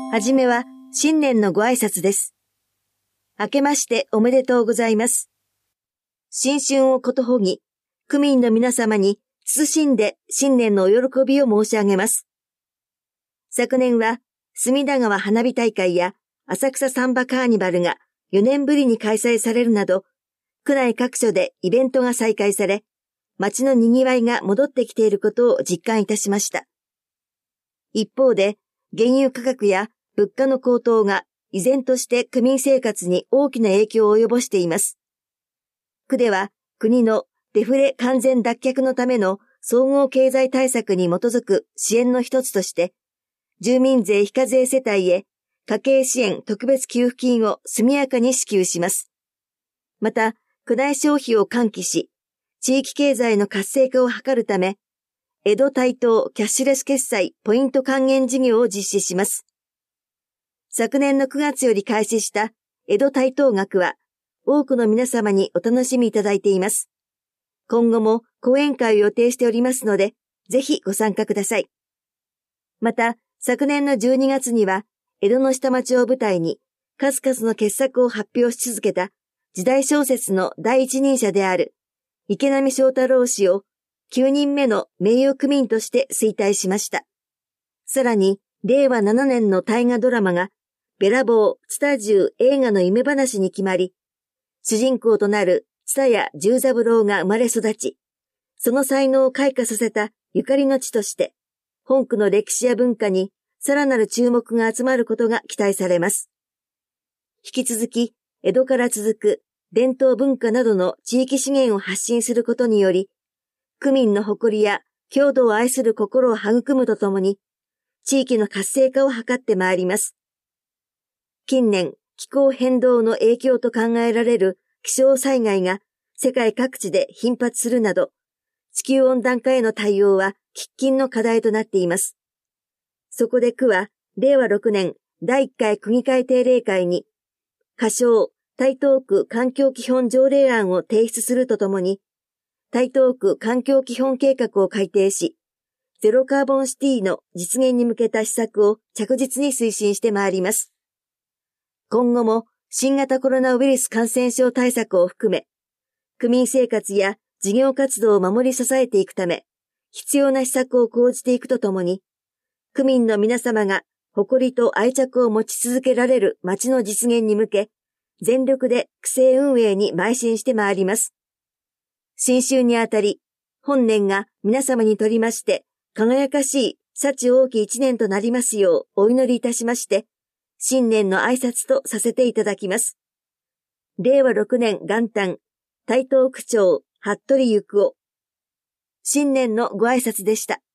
はじめは新年のご挨拶です。明けましておめでとうございます。新春をことほぎ、区民の皆様に謹んで新年のお喜びを申し上げます。昨年は隅田川花火大会や浅草サンバカーニバルが4年ぶりに開催されるなど、区内各所でイベントが再開され、街の賑わいが戻ってきていることを実感いたしました。一方で、原油価格や物価の高騰が依然として区民生活に大きな影響を及ぼしています。区では国のデフレ完全脱却のための総合経済対策に基づく支援の一つとして、住民税非課税世帯へ家計支援特別給付金を速やかに支給します。また、区内消費を喚起し、地域経済の活性化を図るため、江戸台東キャッシュレス決済ポイント還元事業を実施します。昨年の9月より開始した江戸台東学は、多くの皆様にお楽しみいただいています。今後も講演会を予定しておりますので、ぜひご参加ください。また、昨年の12月には、江戸の下町を舞台に、数々の傑作を発表し続けた時代小説の第一人者である池波正太郎氏を9人目の名誉区民として推戴しました。さらに、令和7年の大河ドラマが、べらぼう蔦重映画の夢話に決まり、主人公となる蔦屋重三郎が生まれ育ち、その才能を開花させたゆかりの地として、本区の歴史や文化にさらなる注目が集まることが期待されます。引き続き、江戸から続く伝統文化などの地域資源を発信することにより、区民の誇りや郷土を愛する心を育むとともに、地域の活性化を図ってまいります。近年、気候変動の影響と考えられる気象災害が世界各地で頻発するなど、地球温暖化への対応は喫緊の課題となっています。そこで区は、令和6年第1回区議会定例会に、仮称台東区環境基本条例案を提出するとともに、台東区環境基本計画を改定し、ゼロカーボンシティの実現に向けた施策を着実に推進してまいります。今後も新型コロナウイルス感染症対策を含め、区民生活や事業活動を守り支えていくため、必要な施策を講じていくとともに、区民の皆様が誇りと愛着を持ち続けられる街の実現に向け、全力で区政運営に邁進してまいります。新春にあたり、本年が皆様にとりまして、輝かしい幸多き一年となりますようお祈りいたしまして、新年の挨拶とさせていただきます。令和6年元旦、台東区長、服部幸夫。新年のご挨拶でした。